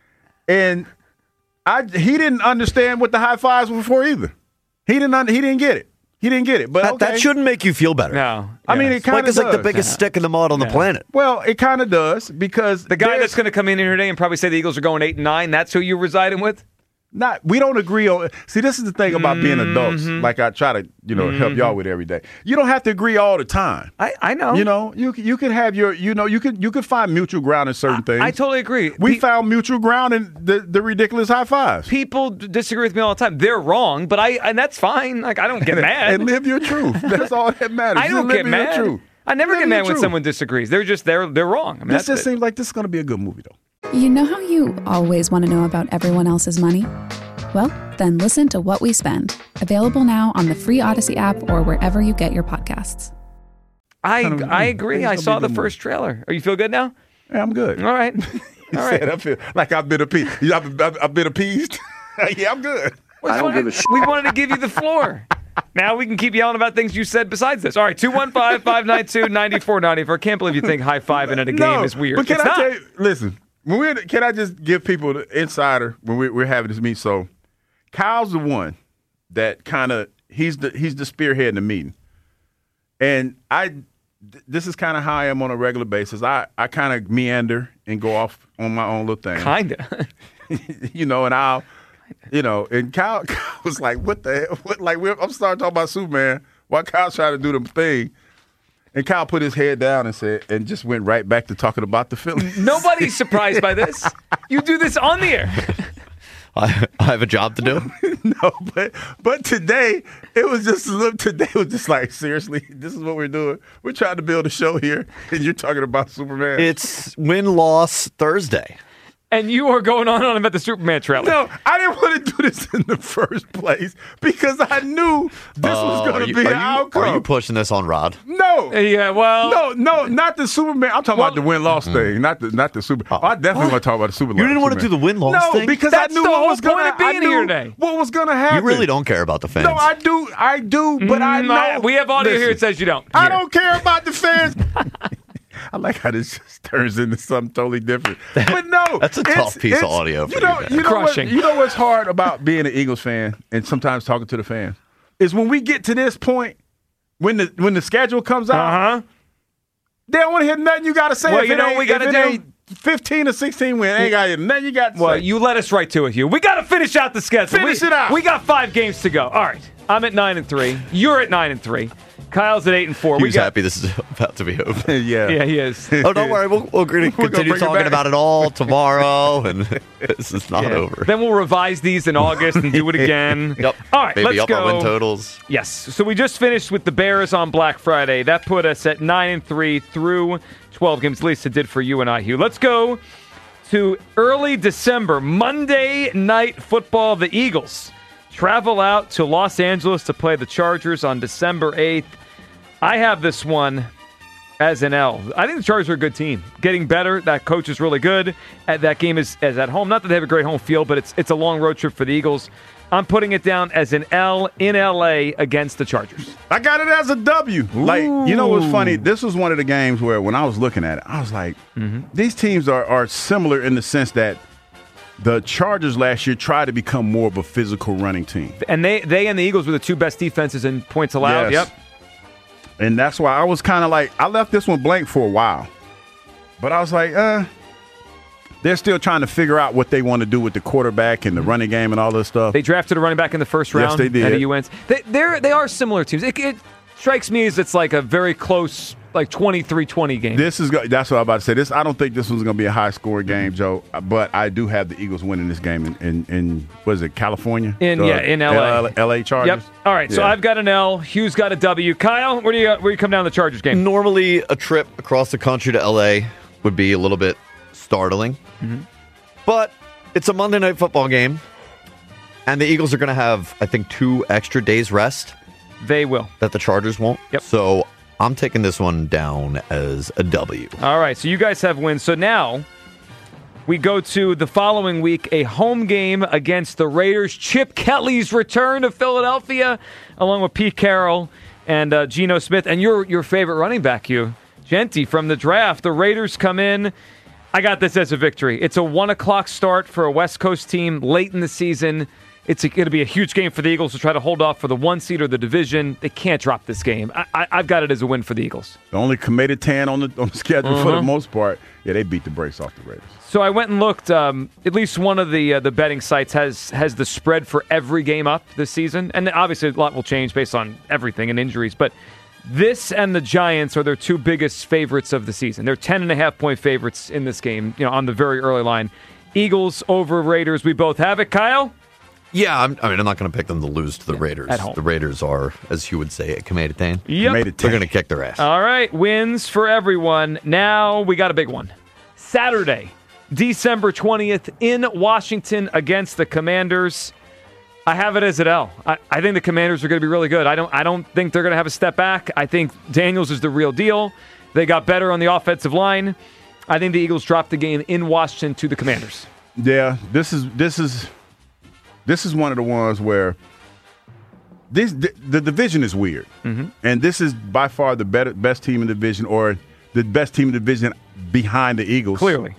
And I he didn't understand what the high fives were for either. He didn't un, he didn't get it. He didn't get it, but that, okay. that shouldn't make you feel better. No, I mean it kind of Spike is does. like the biggest Yeah. stick in the mud on Yeah. the planet. Well, it kind of does because The guy there's- that's going to come in here today and probably say the Eagles are going eight and nine, that's who you're residing with? Not, we don't agree on. See, this is the thing about being adults. Mm-hmm. Like I try to, you know, help y'all with every day. You don't have to agree all the time. I, I know. You know, you you could have your, you know, you could you could find mutual ground in certain things. I totally agree. We Pe- found mutual ground in the, the ridiculous high fives. People d- disagree with me all the time. They're wrong, but I and that's fine. Like I don't get mad. And live your truth. That's all that matters. I don't Just get live your mad. truth. I never Live get your mad when truth. someone disagrees. They're just they're they're wrong. I mean, This that's just it. seems like this is going to be a good movie, though. You know how you always want to know about everyone else's money? Well, then listen to What We Spend, available now on the free Odyssey app or wherever you get your podcasts. I Kinda- I agree. it's I gonna saw be a the good first trailer. Are you feel good now? Yeah, I'm good. All right. He All said, right. I feel like I've been appeased. I've, I've, I've been appeased. Yeah, I'm good. I don't give a shit. We wanted to give you the floor. Now we can keep yelling about things you said besides this. All right, two one five, five nine two, nine four nine four. I can't believe you think high-fiving at a game No, is weird. But can It's I not. tell you, listen, when we're, can I just give people the insider when we're, we're having this meeting? So Kyle's the one that kind of, he's the he's the spearhead in the meeting. And I, th- this is kind of how I am on a regular basis. I, I kind of meander and go off on my own little thing. Kinda. You know, and I'll, you know, and Kyle, Kyle was like, what the hell? What, like, we're, I'm starting talking about Superman while Kyle's trying to do the thing. And Kyle put his head down and said, and just went right back to talking about the Phillies. Nobody's surprised by this. You do this on the air. I, I have a job to do. No, but but today it was just look. Today was just like, seriously, this is what we're doing. We're trying to build a show here, and you're talking about Superman. It's win-loss Thursday. And you are going on and on about the Superman trailer. No, I didn't want to do this in the first place because I knew this was Oh, going are to you- be are an you, outcome. Are you pushing this on Rod? No. Yeah, well. No, no, not the Superman. I'm talking Well- about the win-loss thing, not the not the Super. Oh, I definitely want to talk about the Super. You didn't want to do the win-loss no, thing? because That's I knew the what whole was point going of being I knew here today. What was going to happen? You really don't care about the fans. No, I do. I do, but I Mm, know. I- we have audio Listen, here that says you don't. I Here. don't care about the fans. I like how this just turns into something totally different. But no, That's a it's- tough piece of it's- audio for you know, you, man. you know what, Crushing. you know what's hard about being an Eagles fan and sometimes talking to the fans is when we get to this point, when the when the schedule comes out, Uh-huh. they don't want to hear nothing you got to say. Well, If you it know what ain't- we gotta if it do? ain't fifteen or sixteen win, ain't got to hear nothing you got to Well, say. you led us right to it, Hugh. We got to finish out the schedule. Finish we, it out. We got five games to go. All right. I'm at nine and three. You're at nine and three. Kyle's at eight and four. He we was got, happy this is about to be over. yeah. Yeah, he is. Oh, don't worry. We'll, we'll agree to We're gonna continue bring it talking back. about it all tomorrow, and this is not Yeah. over. Then we'll revise these in August and do it again. Yep. All right, Maybe let's up go. our win totals. Yes. So we just finished with the Bears on Black Friday. That put us at nine and three through twelve games. At least it did for you and I, Hugh. Let's go to early December, Monday Night Football. The Eagles travel out to Los Angeles to play the Chargers on December eighth. I have this one as an L. I think the Chargers are a good team. Getting better. That coach is really good. That game is, is at home. Not that they have a great home field, but it's it's a long road trip for the Eagles. I'm putting it down as an L in L A against the Chargers. I got it as a W. Ooh. Like, you know what's funny? This was one of the games where when I was looking at it, I was like, mm-hmm. these teams are, are similar in the sense that the Chargers last year tried to become more of a physical running team. And they, they and the Eagles were the two best defenses in points allowed. Yes. Yep. And that's why I was kind of like, I left this one blank for a while. But I was like, uh, they're still trying to figure out what they want to do with the quarterback and the running game and all this stuff. They drafted a running back in the first round. Yes, they did. At U N C. They, they're, they are similar teams. It, it strikes me as it's like a very close, like twenty-three twenty game. This is that's what I'm about to say. This I don't think this one's going to be a high-scoring game, Joe. But I do have the Eagles winning this game in, in, in what is it, California? In uh, yeah, in L A. L A Chargers. Yep. All right, so yeah. I've got an L. Hugh's got a W. Kyle, where do you where do you come down the Chargers game? Normally, a trip across the country to L A would be a little bit startling. Mm-hmm. But it's a Monday Night Football game, and the Eagles are going to have, I think, two extra days rest. They will. That the Chargers won't. Yep. So I'm taking this one down as a W. All right, so you guys have wins. So now we go to the following week, a home game against the Raiders. Chip Kelly's return to Philadelphia, along with Pete Carroll and uh, Geno Smith. And your, your favorite running back, Hugh, Genty, from the draft. The Raiders come in. I got this as a victory. It's a one o'clock start for a West Coast team late in the season. It's going to be a huge game for the Eagles to try to hold off for the one seed or the division. They can't drop this game. I, I, I've got it as a win for the Eagles. The only committed tan on the on the schedule uh-huh. for the most part. Yeah, they beat the brakes off the Raiders. So I went and looked. Um, at least one of the uh, the betting sites has has the spread for every game up this season, and obviously a lot will change based on everything and injuries, but this and the Giants are their two biggest favorites of the season. They're ten and a half point favorites in this game, you know, on the very early line. Eagles over Raiders. We both have it. Kyle? Yeah, I'm, I mean, I'm not going to pick them to lose to the Raiders. At home. The Raiders are, as you would say, a committed team. Yep. They're going to kick their ass. All right, wins for everyone. Now we got a big one. Saturday, December twentieth in Washington against the Commanders. I have it as an L. I, I think the Commanders are going to be really good. I don't I don't think they're going to have a step back. I think Daniels is the real deal. They got better on the offensive line. I think the Eagles dropped the game in Washington to the Commanders. Yeah, this is this is this is one of the ones where this the, the division is weird, mm-hmm. and this is by far the better best team in the division, or the best team in the division behind the Eagles. Clearly.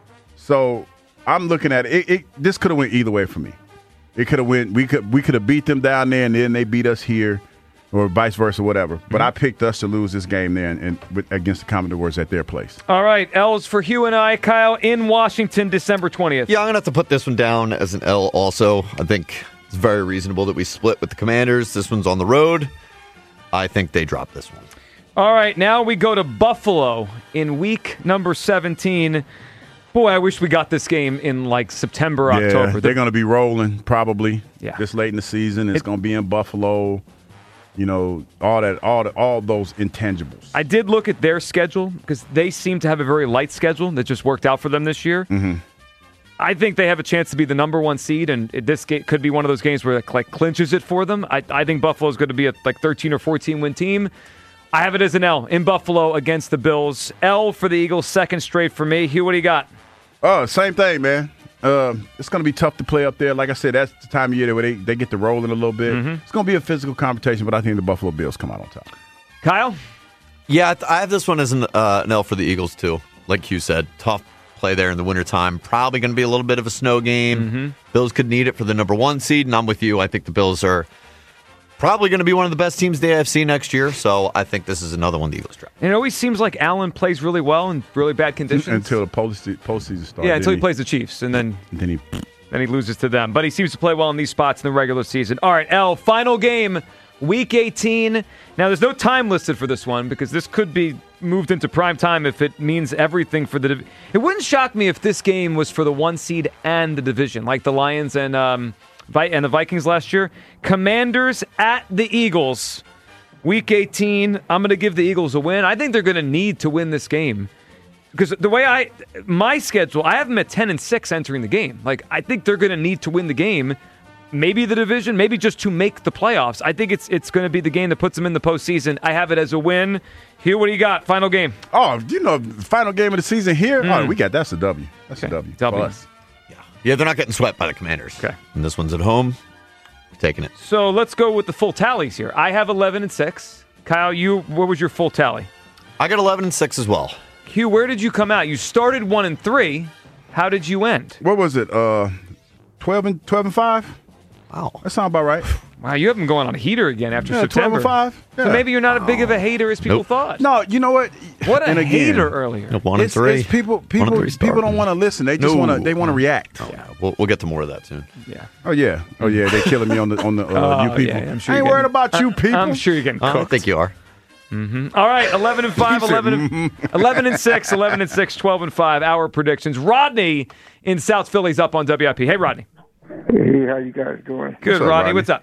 So I'm looking at it. it, it this could have went either way for me. It could have went. We could we could have beat them down there, and then they beat us here, or vice versa, whatever. But mm-hmm. I picked us to lose this game there and, and with, against the Commodores at their place. All right, L's for Hugh and I. Kyle, in Washington, December twentieth. Yeah, I'm gonna have to put this one down as an L. Also, I think it's very reasonable that we split with the Commanders. This one's on the road. I think they drop this one. All right, now we go to Buffalo in week number seventeen. Boy, I wish we got this game in like September, yeah, October. They're going to be rolling probably yeah. this late in the season. It's it, going to be in Buffalo. You know, all that, all the, all those intangibles. I did look at their schedule because they seem to have a very light schedule that just worked out for them this year. Mm-hmm. I think they have a chance to be the number one seed, and it, this game could be one of those games where it like clinches it for them. I, I think Buffalo is going to be a like thirteen or fourteen win team. I have it as an L in Buffalo against the Bills. L for the Eagles, second straight for me. Hugh, what do you got? Oh, same thing, man. Uh, it's going to be tough to play up there. Like I said, that's the time of year where they, they get to rolling a little bit. Mm-hmm. It's going to be a physical competition, but I think the Buffalo Bills come out on top. Kyle? Yeah, I have this one as an, uh, an L for the Eagles, too. Like Hugh said, tough play there in the wintertime. Probably going to be a little bit of a snow game. Mm-hmm. Bills could need it for the number one seed, and I'm with you. I think the Bills are probably going to be one of the best teams in the A F C next year, so I think this is another one the Eagles drop. It always seems like Allen plays really well in really bad conditions. Until the postseason post starts. Yeah, until he, he plays the Chiefs, and then, and then he then he loses to them. But he seems to play well in these spots in the regular season. All right, L, final game, Week eighteen. Now, there's no time listed for this one because this could be moved into prime time if it means everything for the div- It wouldn't shock me if this game was for the one seed and the division, like the Lions and um, and the Vikings last year. Commanders at the Eagles. Week eighteen. I'm going to give the Eagles a win. I think they're going to need to win this game. because the way I my schedule, I have them at ten and six entering the game. Like I think they're going to need to win the game. Maybe the division, maybe just to make the playoffs. I think it's it's going to be the game that puts them in the postseason. I have it as a win. Hugh, what do you got? Final game. Oh, you know, final game of the season here. Mm. Oh, we got that's a W. That's Okay. a W. W. For us. Yeah, they're not getting swept by the Commanders. Okay. And this one's at home. Taking it. So let's go with the full tallies here. I have eleven and six. Kyle, you what was your full tally? I got eleven and six as well. Hugh, where did you come out? You started one and three. How did you end? What was it? Uh, twelve and twelve and five. Wow, that sounds about right. Wow, you have them going on a heater again after Yeah, September. twelve and five. Yeah. So maybe you're not as big of a hater as people Nope. thought. No, you know what? What a And again, hater earlier. No, one and It's, three. it's people. One and People. three People start. don't want to listen. They just No. want to. They want to react. Oh, yeah. We'll, we'll get to more of that soon. Yeah. Oh yeah. Oh yeah. They're killing me on the on the uh, Oh, you people. yeah, I'm sure I ain't you're worried getting- about you people. I'm sure you're getting Uh, I cooked. think you are. All right, eleven and five, He said, eleven and, eleven and six, eleven and six, twelve and five. Our predictions. Rodney in South Philly's up on W I P. Hey, Rodney. Hey, how you guys doing? Good, What's up, Rodney. Rodney? What's up?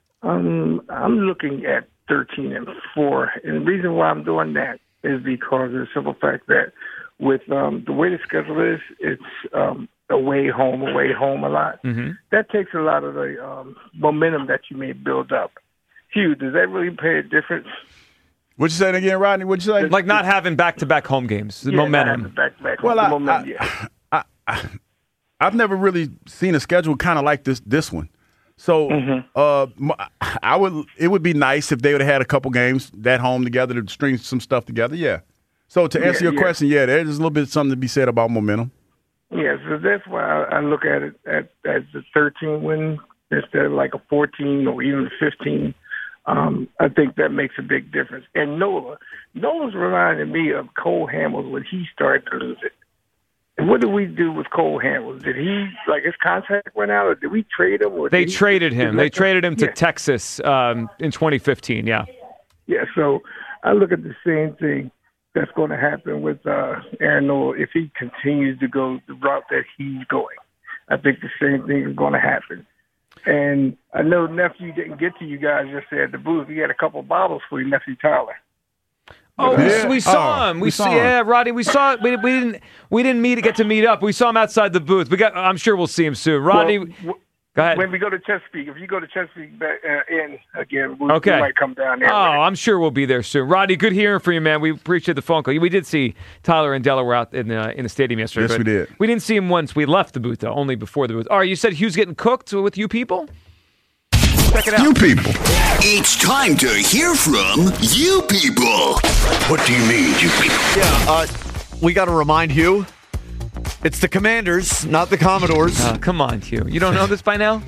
Um, I'm looking at thirteen and four, and the reason why I'm doing that is because of the simple fact that with um, the way the schedule is, it's um, away, home, away, home a lot. Mm-hmm. That takes a lot of the um, momentum that you may build up. Hugh, does that really pay a difference? What you saying again, Rodney? What you say? Like not having back-to-back home games, the Yeah, momentum. Back, back, Well, the I- momentum, I- yeah. I, I, I've never really seen a schedule kind of like this. This one. So, uh, m- I would. It would be nice if they would have had a couple games at home together to string some stuff together. Yeah. So to answer Yeah, your yeah. question, yeah, there's a little bit something to be said about momentum. Yeah, so that's why I, I look at it at as the thirteen win instead of like a fourteen or even a fifteen. Um, I think that makes a big difference. And Nola, Nola's reminding me of Cole Hamels when he started to lose it. And what did we do with Cole Hamels? Did he, like, his contract went out, or did we trade him? Or They did he- traded him. They traded him to Yeah. Texas um, in twenty fifteen, yeah. Yeah, so I look at the same thing that's going to happen with uh, Aaron Nola if he continues to go the route that he's going. I think the same thing is going to happen. And I know Nephew didn't get to you guys yesterday at the booth. We had a couple of bottles for you, Nephew Tyler. Oh, we, Yeah. we saw Oh, him. We, we saw, saw him. yeah, Rodney. We saw. We, we didn't. We didn't meet. Get to meet up. We saw him outside the booth. We got. I'm sure we'll see him soon. Rodney, Well, w- go ahead. When we go to Chesapeake, if you go to Chesapeake back, uh, in again, we, Okay. we might come down there. Oh, I'm sure we'll be there soon. Rodney, good hearing from you, man. We appreciate the phone call. We did see Tyler and Delaware out in the in the stadium yesterday. Yes, but we did. We didn't see him once we left the booth, though. Only before the booth. All right, you said Hugh's getting cooked with you people. Check it out. You people. It's time to hear from you people. What do you mean, you people? Yeah, uh, we got to remind Hugh, it's the Commanders, not the Commodores. Oh, come on, Hugh. You don't know this by now?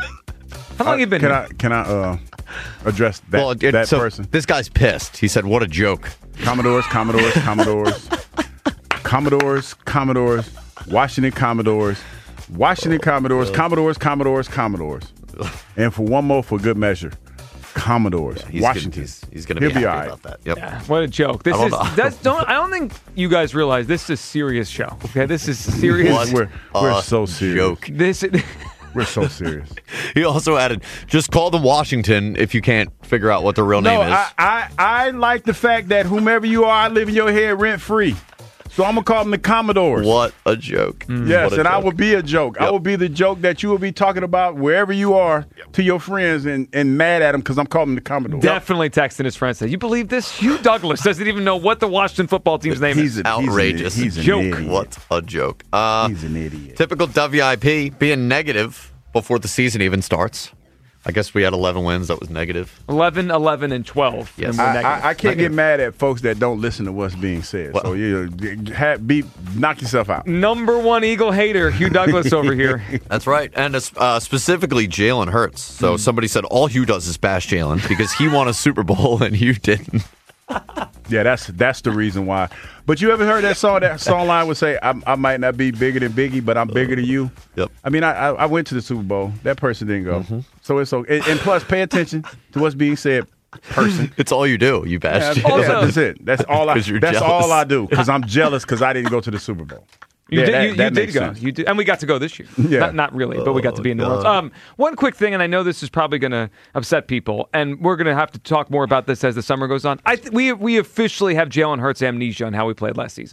How long Uh, you been Can here? I can I uh, address that well, it- that so person? This guy's pissed. He said, "What a joke." Commodores, Commodores, Commodores, Commodores, Commodores, Washington Commodores, Washington Commodores, Commodores, Commodores, Commodores, and for one more for good measure, Commodores, He's Washington. Gonna, he's he's going to He'll be be happy all right. about that. Yep. Yeah, what a joke. This I don't is know. that's don't I don't think you guys realize this is a serious show. Okay, this is serious. What We're we're a so serious. joke. This We're so serious. He also added, "Just call them Washington if you can't figure out what their real No, name is." I, I I like the fact that whomever you are, I live in your head rent free. So I'm gonna call them the Commodores. What a joke! Yes, What a and I joke. will be a joke. I Yep. will be the joke that you will be talking about wherever you are to your friends and, and mad at them because I'm calling them the Commodores. definitely texting his friend said, "You believe this? Hugh Douglas doesn't even know what the Washington football team's name He's is." a- outrageous. He's, a, he's Joke. an idiot. What a joke! Uh, He's an idiot. typical W I P being negative before the season even starts. I guess we had eleven wins. That was negative. eleven, eleven, and twelve. Yes. and we're I, negative. I, I can't Negative. get mad at folks that don't listen to what's being said. Well- so you ha be knock yourself out. Number one Eagle hater, Hugh Douglas over here. That's right, and uh, specifically Jalen Hurts. So somebody said all Hugh does is bash Jalen because he won a Super Bowl and you didn't. Yeah, that's that's the reason why. But you ever heard that song? That song line would say, I, "I might not be bigger than Biggie, but I'm bigger than you." Yep. I mean, I I, I went to the Super Bowl. That person didn't go, so it's okay. And, and plus, pay attention to what's being said. Person, It's all you do. You bash yeah, Jalen. Also- that's it. That's all I. 'Cause you're That's jealous. all I do because I'm jealous because I didn't go to the Super Bowl. You yeah, did, that, you, you that did makes go. sense. You did, and we got to go this year. Yeah. Not, not really, but we got to be in New Orleans. Um, one quick thing, and I know this is probably going to upset people, and we're going to have to talk more about this as the summer goes on. I th- we we officially have Jalen Hurts amnesia on how we played last season. Yeah.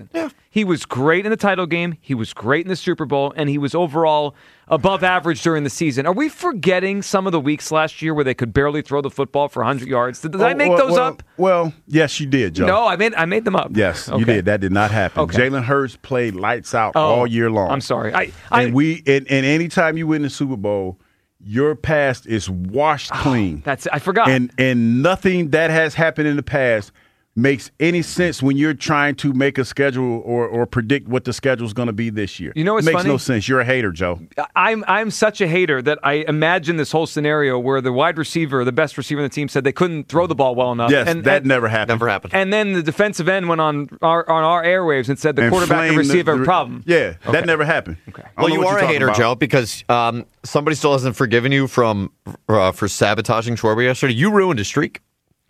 He was great in the title game. He was great in the Super Bowl, and he was overall above average during the season. Are we forgetting some of the weeks last year where they could barely throw the football for one hundred yards? Did, did Oh, I make well, those well, up? Well, yes, you did, Joe. No, I made I made them up. Yes, you Okay. did. That did not happen. Okay. Jalen Hurts played lights out Oh, all year long. I'm sorry. I, I and we and, and anytime you win the Super Bowl, your past is washed clean. That's I forgot. And and nothing that has happened in the past makes any sense when you're trying to make a schedule or, or predict what the schedule is going to be this year. You know what's it makes funny? no sense. You're a hater, Joe. I'm I'm such a hater that I imagine this whole scenario where the wide receiver, the best receiver in the team, said they couldn't throw the ball well enough. Yes, and, that and, never happened. Never happened. And then the defensive end went on our on our airwaves and said the And quarterback and flamed receiver the- have a problem. Yeah, Okay. that never happened. Okay. Well, you are a hater, Joe, because um, somebody still hasn't forgiven you from uh, for sabotaging Schwarber yesterday. You ruined his streak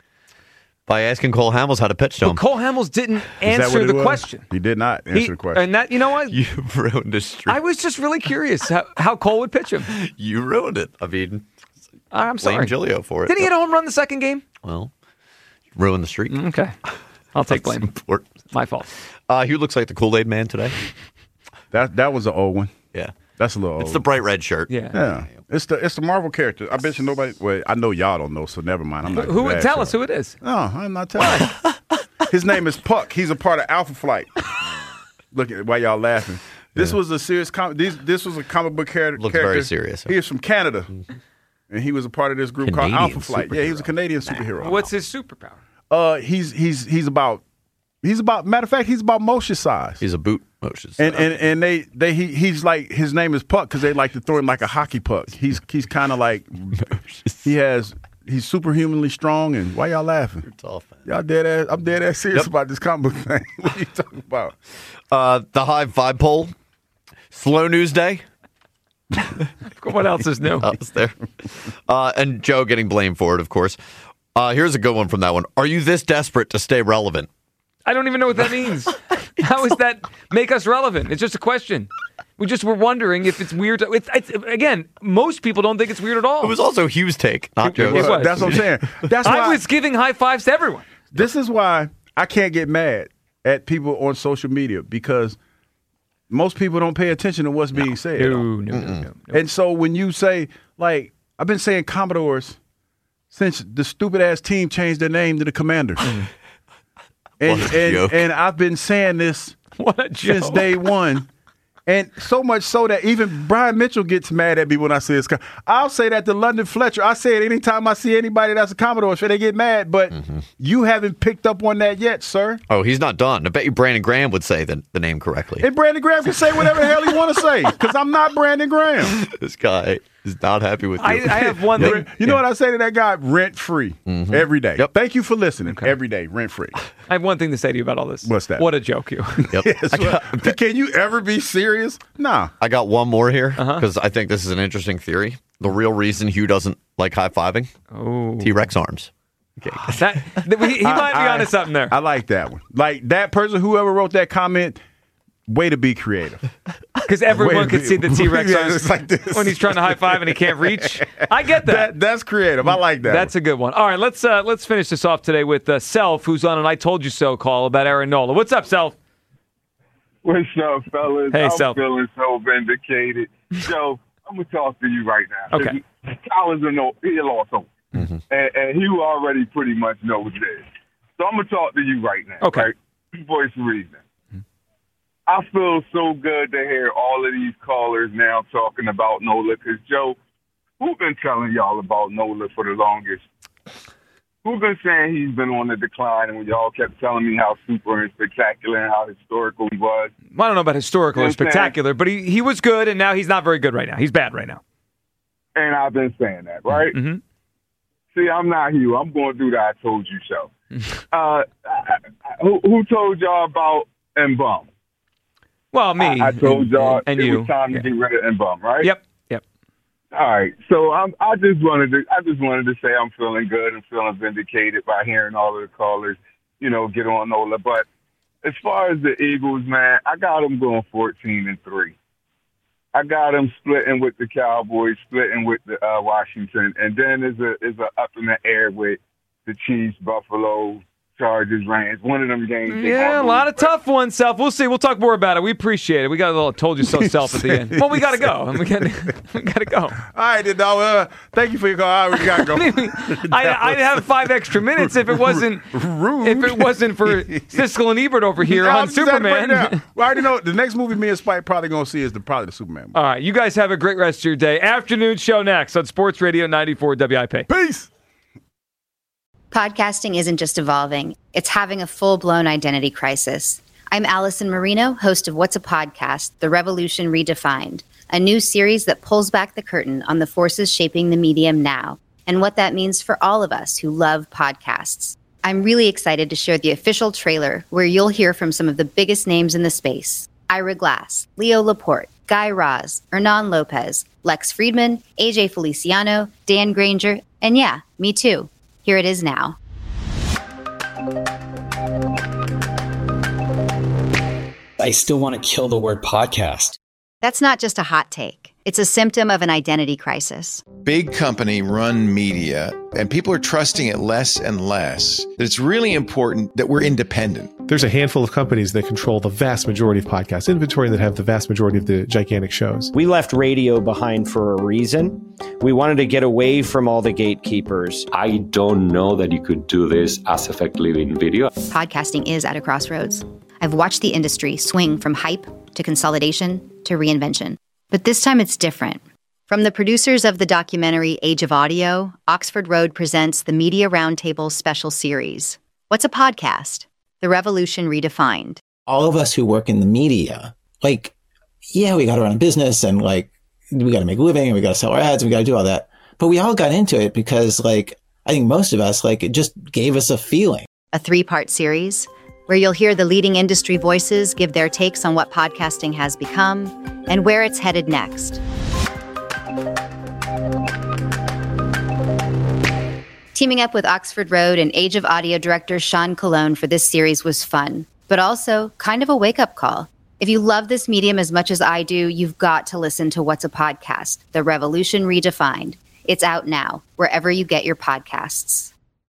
by asking Cole Hamels how to pitch to But him. Cole Hamels didn't Is that answer what it the was? question. He did not answer He- the question. And that, you know what? You ruined his streak. I was just really curious how, how Cole would pitch him. You ruined it. I mean, I'm sorry. blame Giglio for it. Did he hit a home run the second game? Well, ruined the streak. Okay. I'll take blame. Important. My fault. Uh, Hugh looks like the Kool-Aid man today. That that was an old one. Yeah. That's a little old. It's the bright red shirt. Yeah. Yeah. It's the it's the Marvel character. I bet you nobody. Well, I know y'all don't know, so never mind. I'm not. Who would gonna tell ask us who it is? y'all. No, I'm not telling. you. His name is Puck. He's a part of Alpha Flight. Look at why y'all laughing. This was a serious comic. This this was a comic book char- Looks character. very serious. He is from Canada, and he was a part of this group Canadian called Alpha Flight. Yeah, he was a superhero. Canadian superhero. What's his superpower? Uh, he's he's he's about he's about. Matter of fact, he's about motion size. He's a boot motion. And, and and they they he he's like his name is Puck because they like to throw him like a hockey puck. He's he's kind of like he has he's superhumanly strong. And why y'all laughing? It's all fun. Y'all dead ass. I'm dead ass serious Yep. about this comic book thing. What are you talking about? Uh, the high vibe poll. Slow news day. What else is new? That was there. Uh, and Joe getting blamed for it, of course. Uh, here's a good one from that one. Are you this desperate to stay relevant? I don't even know what that means. How does that make us relevant? It's just a question. We just were wondering if it's weird. It's, it's, again, most people don't think it's weird at all. It was also Hugh's take, not It Joe's. was. That's what I'm saying. That's why I was giving high fives to everyone. This is why I can't get mad at people on social media because most people don't pay attention to what's being said. No, no, no, no, no. And so when you say, like, I've been saying Commodores since the stupid ass team changed their name to the Commanders. and, What a and, joke. and I've been saying this What a joke. since day one. And so much so that even Brian Mitchell gets mad at me when I say it's. I'll say that to London Fletcher. I say it anytime I see anybody that's a Commodore, so they get mad. But you haven't picked up on that yet, sir. Oh, he's not done. I bet you Brandon Graham would say the, the name correctly. And Brandon Graham can say whatever the hell he want to say because I'm not Brandon Graham. This guy is not happy with you. I, I have one thing. You know what I say to that guy? Rent free every day. Yep. Thank you for listening. Every day, rent free. I have one thing to say to you about all this. What's that? What a joke, you. Yep. Yes, well, can you ever be serious? Nah. I got one more here Uh-huh. because I think this is an interesting theory. The real reason Hugh doesn't like high fiving Oh, T-Rex arms. Okay. that, that- he, he might be I- onto something there. I like that one. Like that person, whoever wrote that comment, way to be creative. Because everyone Wait a could see the minute. T-Rex Yeah, arms it's like this. when he's trying to high five and he can't reach. I get that. That that's creative. I like that. That's a good one. All right, let's uh, let's finish this off today with uh, Self, who's on an I Told You So call about Aaron Nola. What's up, Self? What's up, fellas? Hey, I'm Sal. feeling so vindicated. Joe, I'm going to talk to you right now. Okay. Collins, a no, he lost hope. Mm-hmm. And, and he already pretty much knows this. So I'm going to talk to you right now. Okay. Right? Voice of reason. I feel so good to hear all of these callers now talking about Nola because, Joe, who's been telling y'all about Nola for the longest? Who's been saying he's been on the decline and when y'all kept telling me how super and spectacular and how historical he was? I don't know about historical You know or what I'm saying? spectacular, but he, he was good, and now he's not very good right now. He's bad right now. And I've been saying that, right? Mm-hmm. See, I'm not you. I'm going to do that. I told you so. uh, I, I, who, who told y'all about Mbum? Well, me. I, I told y'all and it you. was time Yeah. to get rid of Mbum, right? Yep. Yep. All right. So I'm, I just wanted to. I just wanted to say I'm feeling good and feeling vindicated by hearing all of the callers, you know, get on Nola. But as far as the Eagles, man, I got them going fourteen and three. I got them splitting with the Cowboys, splitting with the uh, Washington, and then is a is a up in the air with the Chiefs, Buffalo, Chargers, Rams. One of them games. they Yeah, gonna a lot lose, of tough ones, Self. We'll see. We'll talk more about it. We appreciate it. We got a little told you so Self at the end. Well, we got to go. We got we got to go. All right, then, dog. Uh, thank you for your call. All right, we got to go. I mean, I, I'd have five extra minutes if it wasn't rude. If it wasn't for Siskel and Ebert over here No, on I'm just had to break it Superman. down. We already know the next movie me and Spike probably going to see is the probably the Superman movie. All right, you guys have a great rest of your day. Afternoon show next on Sports Radio ninety-four W I P. Peace. Podcasting isn't just evolving, it's having a full-blown identity crisis. I'm Allison Marino, host of What's a Podcast? The Revolution Redefined, a new series that pulls back the curtain on the forces shaping the medium now and what that means for all of us who love podcasts. I'm really excited to share the official trailer where you'll hear from some of the biggest names in the space. Ira Glass, Leo Laporte, Guy Raz, Hernan Lopez, Lex Friedman, A J Feliciano, Dan Granger, and yeah, me too. Here it is now. I still want to kill the word podcast. That's not just a hot take. It's a symptom of an identity crisis. Big company run media, and people are trusting it less and less. That it's really important that we're independent. There's a handful of companies that control the vast majority of podcast inventory and that have the vast majority of the gigantic shows. We left radio behind for a reason. We wanted to get away from all the gatekeepers. I don't know that you could do this as effectively in video. Podcasting is at a crossroads. I've watched the industry swing from hype to consolidation to reinvention. But this time it's different. From the producers of the documentary Age of Audio, Oxford Road presents the Media Roundtable special series. What's a podcast? The Revolution Redefined. All of us who work in the media, like, yeah, we got to run a business and like, we got to make a living and we got to sell our ads and we got to do all that. But we all got into it because like, I think most of us, like, it just gave us a feeling. A three-part series where you'll hear the leading industry voices give their takes on what podcasting has become and where it's headed next. Teaming up with Oxford Road and Age of Audio director Sean Colon for this series was fun, but also kind of a wake-up call. If you love this medium as much as I do, you've got to listen to What's a Podcast? The Revolution Redefined. It's out now, wherever you get your podcasts.